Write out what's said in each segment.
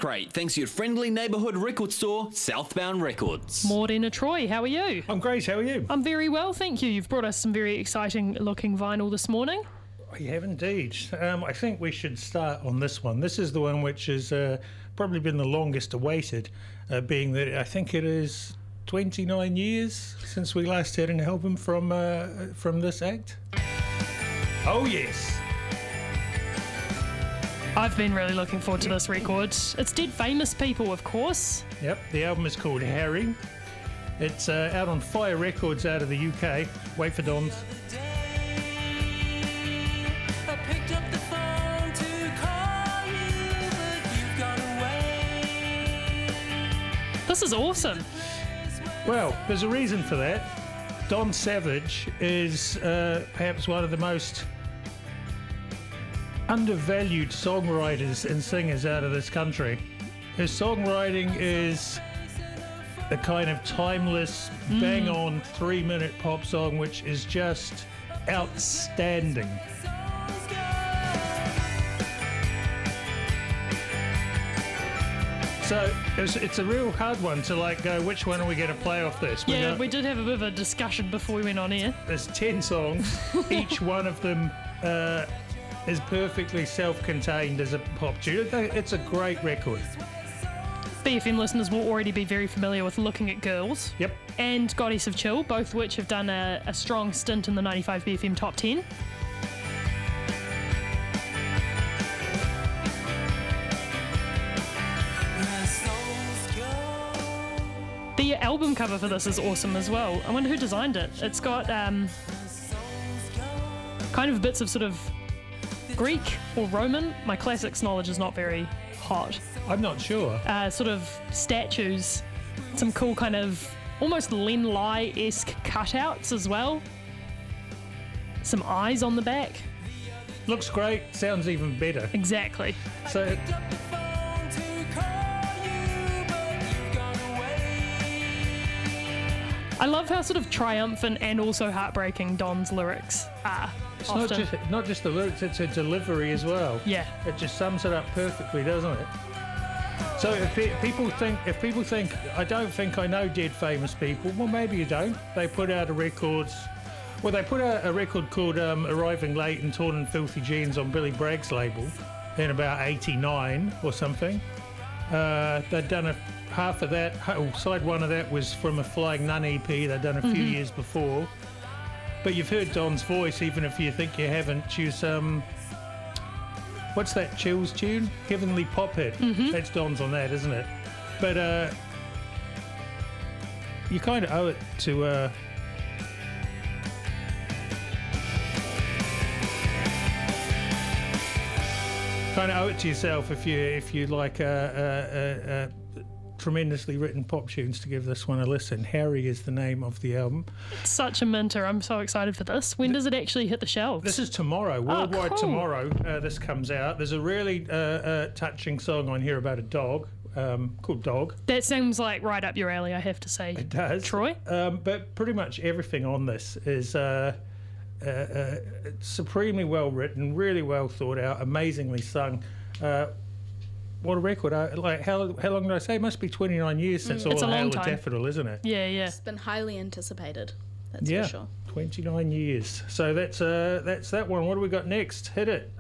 Rate, thanks to your friendly neighbourhood record store, Southbound Records. Morena Troy, how are you? I'm great, how are you? I'm very well, thank you. You've brought us some very exciting looking vinyl this morning. I have indeed. I think we should start on this one. This is the one which has probably been the longest awaited, being that I think it is 29 years since we last had an album from this act. Oh yes. I've been really looking forward to this record. It's Dead Famous People, of course. Yep, the album is called Harry. It's out on Fire Records out of the UK. Wait for Don's. This is awesome. Well, there's a reason for that. Don Savage is perhaps one of the most undervalued songwriters and singers out of this country. His songwriting is a kind of timeless, bang-on 3-minute pop song which is just outstanding. So it's a real hard one to go, which one are we going to play off this? We did have a bit of a discussion before we went on air. There's 10 songs. Each one of them is perfectly self-contained as a pop tune. It's a great record. BFM listeners will already be very familiar with Looking at Girls. Yep. And Goddess of Chill, both which have done a strong stint in the 95 BFM Top 10. The album cover for this is awesome as well. I wonder who designed it. It's got kind of bits of sort of Greek or Roman. My classics knowledge is not very hot. I'm not sure. Sort of statues, some cool kind of almost Len Lai-esque cutouts as well. Some eyes on the back. Looks great, sounds even better. Exactly. So I love how sort of triumphant and also heartbreaking Don's lyrics are. it's often. not just the lyrics, it's a delivery as well. Yeah. It just sums it up perfectly, doesn't it? So if people think I don't think I know Dead Famous People, well maybe you don't. They put out a record. Well, they put out a record called Arriving Late and Torn and Filthy Jeans on Billy Bragg's label in about 89 or something. They'd done half of that, side one of that was from a Flying Nun EP they'd done a few years before. But you've heard Don's voice, even if you think you haven't. She's, what's that Chills tune? Heavenly Pop Hit. That's Don's on that, isn't it? But you kind of owe it to... kind of owe it to yourself if you like tremendously written pop tunes to give this one a listen. Harry is the name of the album. It's such a minter. I'm so excited for this. When does it actually hit the shelves? This is tomorrow, worldwide cool. tomorrow. This comes out. There's a really touching song on here about a dog called Dog. That seems like right up your alley, I have to say. It does. Troy? But pretty much everything on this is supremely well written, really well thought out, amazingly sung. What a record. How long did I say? It must be 29 years since All Hail the Daffodil, isn't it? Yeah. It's been highly anticipated, that's Yeah, for sure. 29 years. So that's that one. What do we got next? Hit it.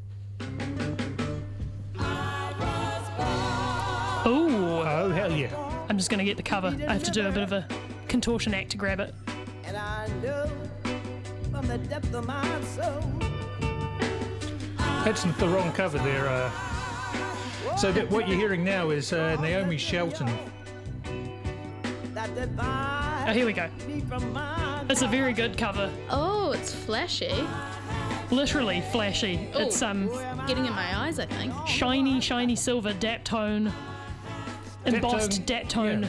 Ooh. Oh, hell yeah. I'm just going to get the cover. I have to do a bit of a contortion act to grab it. And I know from the depth of my soul. That's the wrong cover there. So what you're hearing now is Naomi Shelton. Oh, here we go. It's a very good cover. Oh, it's flashy. Literally flashy. Ooh, It's getting in my eyes, I think. shiny silver Daptone. Embossed Daptone.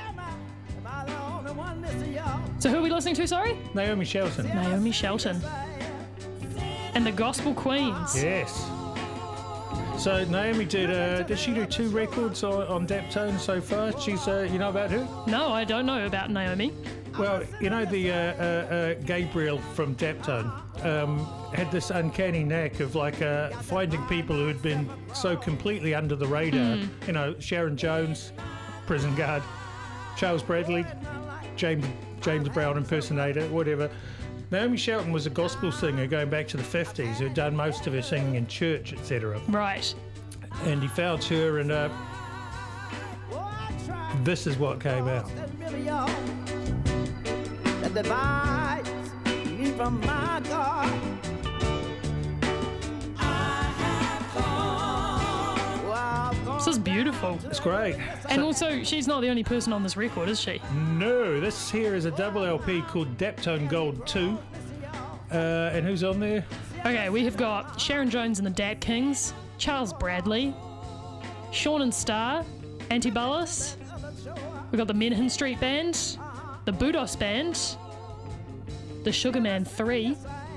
So who are we listening to, sorry? Naomi Shelton. Naomi Shelton. And the Gospel Queens. Yes. So Naomi did she do 2 records on Daptone so far? She's, you know about her? No, I don't know about Naomi. Well, you know, the Gabriel from Daptone had this uncanny knack of like finding people who had been so completely under the radar. You know, Sharon Jones, prison guard, Charles Bradley, James Brown impersonator, whatever. Naomi Shelton was a gospel singer going back to the 50s who'd done most of her singing in church, etc. Right. And he found her, and this is what came out. That divides me from my God. This is beautiful. It's great. And also, she's not the only person on this record, is she? No, this here is a double LP called Daptone Gold 2. And who's on there? Okay, we have got Sharon Jones and the Dap Kings, Charles Bradley, Sean and Star, Antiballus. We've got the Menahan Street Band, the Budos Band, the Sugarman 3.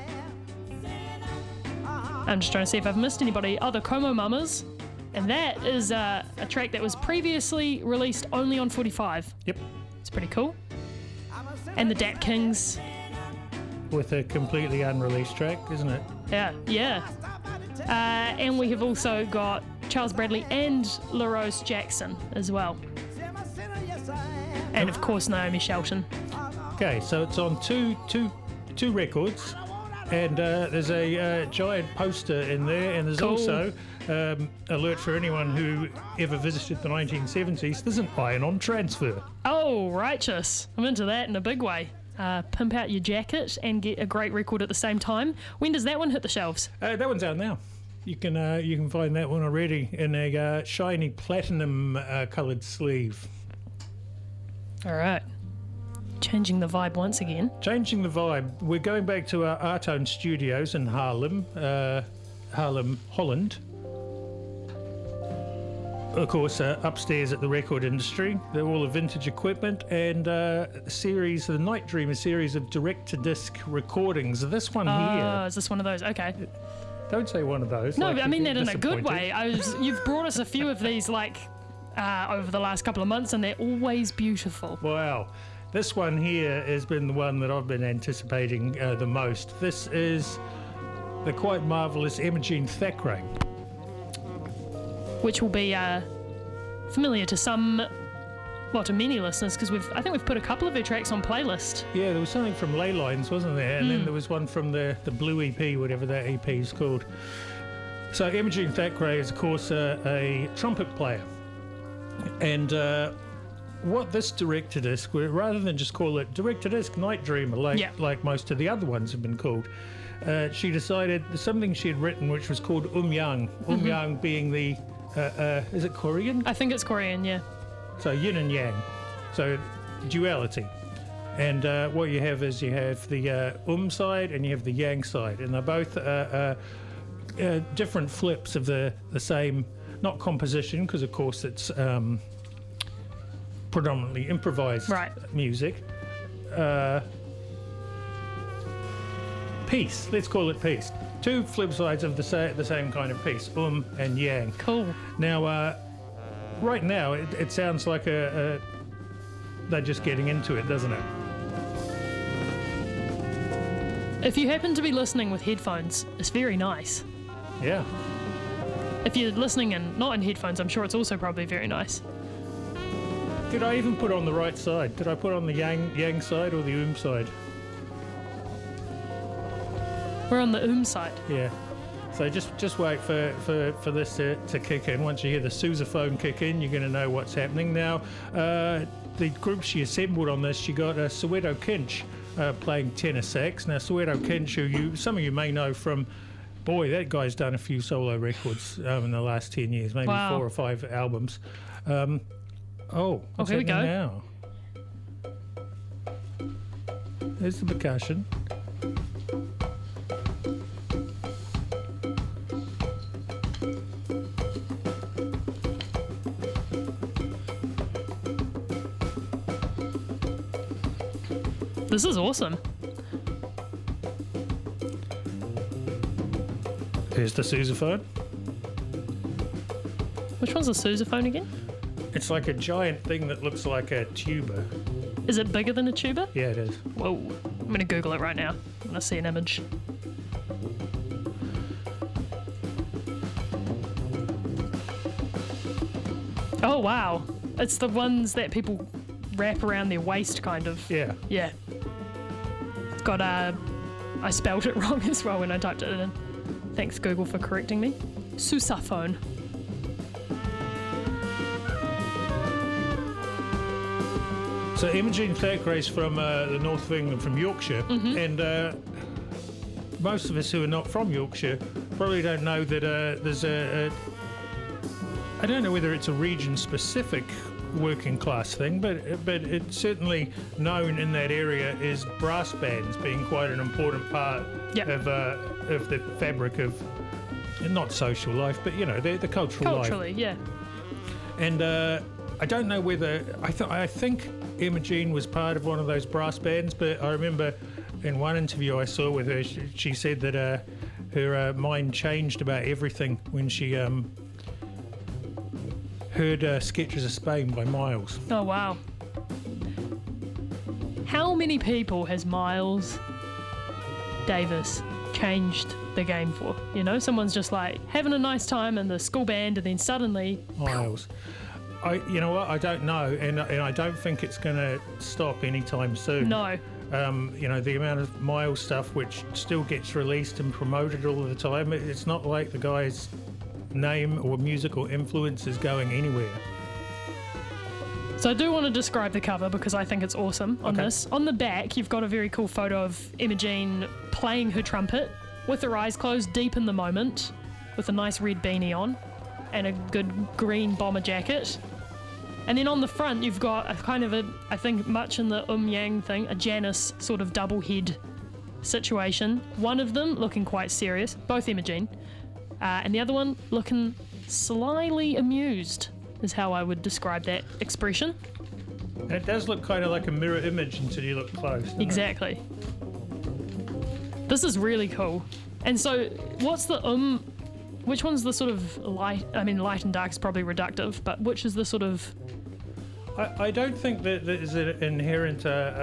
I'm just trying to see if I've missed anybody. Oh, the Como Mamas. And that is a track that was previously released only on 45. Yep. It's pretty cool. And the Dap Kings. With a completely unreleased track, isn't it? Yeah. And we have also got Charles Bradley and LaRose Jackson as well. And of course Naomi Shelton. Okay, so it's on two records, and there's a giant poster in there, and there's Cool. also alert for anyone who ever visited the 1970s. There's an iron-on transfer. Oh, righteous. I'm into that in a big way. Pimp out your jacket and get a great record at the same time. When does that one hit the shelves? That one's out now. You can find that one already in a shiny platinum coloured sleeve. All right. Changing the vibe once again. Changing the vibe. We're going back to our Artone Studios in Haarlem, Holland. Of course, upstairs at the Record Industry, they're all of vintage equipment and the Night Dreamer series of direct-to-disc recordings. This one here. Is this one of those? Okay. Don't say one of those. No, like but I you mean get that in a good disappointed. way. You've brought us a few of these over the last couple of months, and they're always beautiful. Wow. This one here has been the one that I've been anticipating the most. This is the quite marvellous Imogene Thackeray. Which will be familiar to to many listeners, because I think we've put a couple of her tracks on playlist. Yeah, there was something from Ley Lines, wasn't there? And then there was one from the Blue EP, whatever that EP is called. So Imogene Thackeray is, of course, a trumpet player. And what this direct-to-disc, rather than just call it direct-to-disc Night Dreamer, like most of the other ones have been called, she decided something she had written which was called Yang. Yang being the, is it Korean? I think it's Korean, yeah. So yin and yang. So duality. And what you have is you have the side and you have the yang side. And they're both different flips of the same, not composition, because of course it's predominantly improvised music. Piece, let's call it piece. Two flip sides of the same kind of piece, and yang. Cool. Now, right now, it sounds like they're just getting into it, doesn't it? If you happen to be listening with headphones, it's very nice. Yeah. If you're listening and not in headphones, I'm sure it's also probably very nice. Did I even put on the right side? Did I put on the yang side or the side? We're on the side. Yeah. So just wait for this to kick in. Once you hear the sousaphone kick in, you're going to know what's happening. Now, the group she assembled on this, she got Soweto Kinch playing tenor sax. Now, Soweto Kinch, who some of you may know from, boy, that guy's done a few solo records in the last 10 years, maybe 4 or 5 albums. What's here we go. now? There's the percussion. This is awesome. Here's the sousaphone. Which one's the sousaphone again? It's like a giant thing that looks like a tuba. Is it bigger than a tuba? Yeah, it is. Whoa. I'm going to Google it right now. I'm going to see an image. Oh, wow. It's the ones that people wrap around their waist, kind of. Yeah. Yeah. It's got I spelled it wrong as well when I typed it in. Thanks, Google, for correcting me. Sousaphone. So Imogen Thackeray's from the north of England, from Yorkshire, and most of us who are not from Yorkshire probably don't know that there's I don't know whether it's a region-specific working class thing, but it's certainly known in that area as brass bands being quite an important part of the fabric of not social life, but the cultural life. Culturally, yeah. And I don't know whether I think Imogen was part of one of those brass bands, but I remember in one interview I saw with her, she said that her mind changed about everything when she heard Sketches of Spain by Miles. Oh, wow. How many people has Miles Davis changed the game for? Someone's just like having a nice time in the school band and then suddenly... Miles. You know what? I don't know, and I don't think it's going to stop anytime soon. No. The amount of Miles stuff which still gets released and promoted all the time, it's not like the guy's name or musical influence is going anywhere. So I do want to describe the cover because I think it's awesome on this. On the back, you've got a very cool photo of Imogen playing her trumpet with her eyes closed, deep in the moment, with a nice red beanie on and a good green bomber jacket. And then on the front, you've got a kind of I think much in the Yang thing, a Janus sort of double head situation. One of them looking quite serious, both Imogen, and the other one looking slyly amused is how I would describe that expression. And it does look kind of like a mirror image until you look close. Exactly. This is really cool. And so, what's the which one's the sort of light? I mean, light and dark is probably reductive, but which is the sort of... I don't think that there's an inherent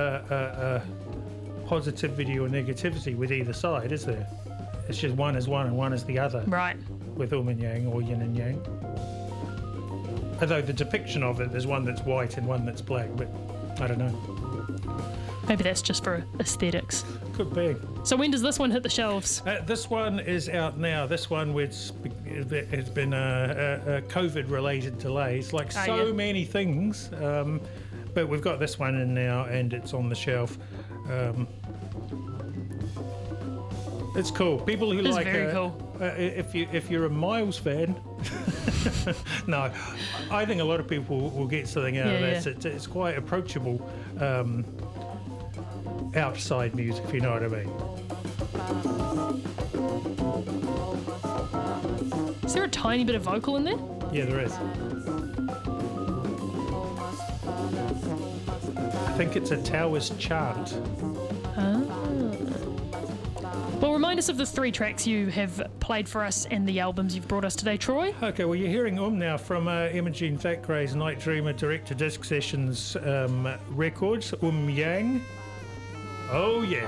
positivity or negativity with either side, is there? It's just one is one and one is the other. Right. With and yang or yin and yang. Although the depiction of it, there's one that's white and one that's black, but I don't know. Maybe that's just for aesthetics. Could be. So when does this one hit the shelves? This one is out now. This one has been COVID-related delays, like many things. But we've got this one in now, and it's on the shelf. It's cool. People who It's like very cool. If you're a Miles fan, no, I think a lot of people will get something out of this. Yeah. It's quite approachable. Outside music, if you know what I mean. Is there a tiny bit of vocal in there? Yeah, there is. I think it's a Taoist chant. Well, remind us of the 3 tracks you have played for us and the albums you've brought us today, Troy. Okay, well, you're hearing now from Imogen Thackeray's Night Dreamer Director Disc Sessions records, Yang. Oh, yeah.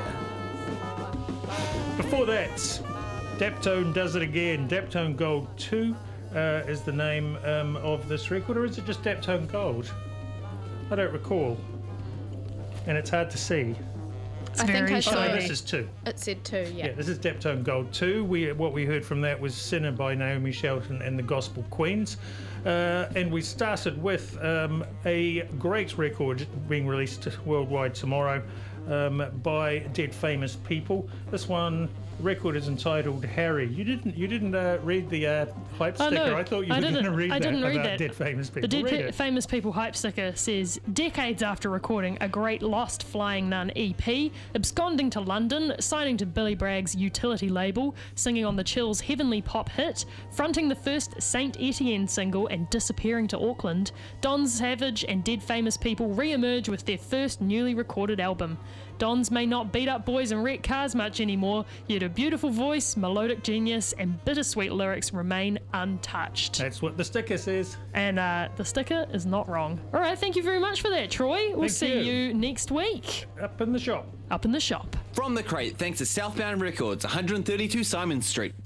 Before that, Daptone Does It Again. Daptone Gold 2 is the name of this record, or is it just Daptone Gold? I don't recall. And it's hard to see. I think I saw this is 2. It said 2, yeah. Yeah, this is Daptone Gold 2. What we heard from that was Sinner by Naomi Shelton and the Gospel Queens. And we started with a great record being released worldwide tomorrow by Dead Famous People. This record is entitled Harry. You didn't read the hype sticker. No, I thought you were going to read that about Dead Famous People. The Dead Famous People hype sticker says, decades after recording a great Lost Flying Nun EP, absconding to London, signing to Billy Bragg's Utility label, singing on the Chills' heavenly pop hit, fronting the first Saint Etienne single and disappearing to Auckland, Don Savage and Dead Famous People re-emerge with their first newly recorded album. Dons may not beat up boys and wreck cars much anymore, yet her beautiful voice, melodic genius, and bittersweet lyrics remain untouched. That's what the sticker says. And the sticker is not wrong. All right, thank you very much for that, Troy. We'll Thank see you. you next week Up in the shop. up in the shop. From the crate, thanks to Southbound Records, 132 Simon Street.